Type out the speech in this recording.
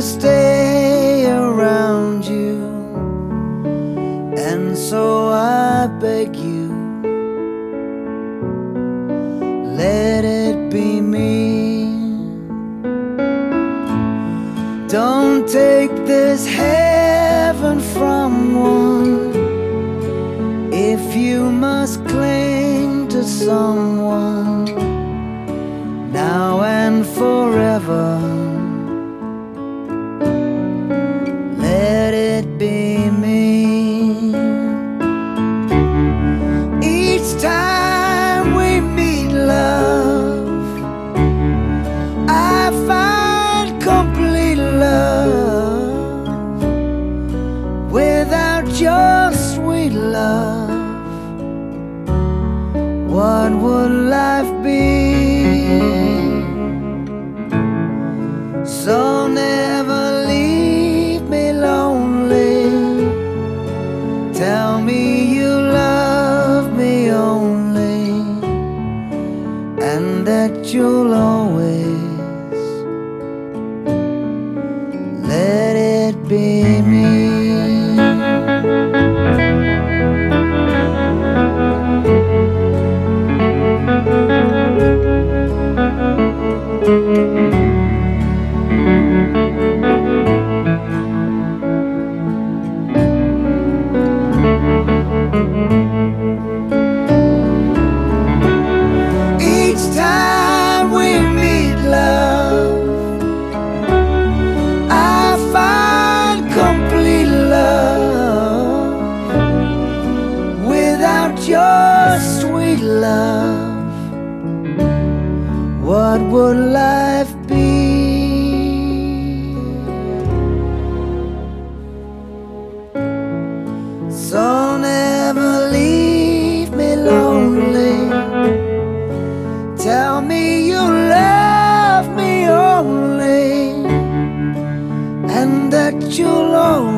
stay around you, and so I beg you, let it be me. Don't take this heaven from one if you must cling to someone now and forever. Let it be me. Each time we meet, love, I find complete love. Without your sweet love, what would life be? So never leave me lonely. Tell me you love me only, and that you'll always let it be me. Each time we meet, love, I find complete love. Without your sweet love, what would life be? So never leave me lonely. Tell me you love me only, and that you'll always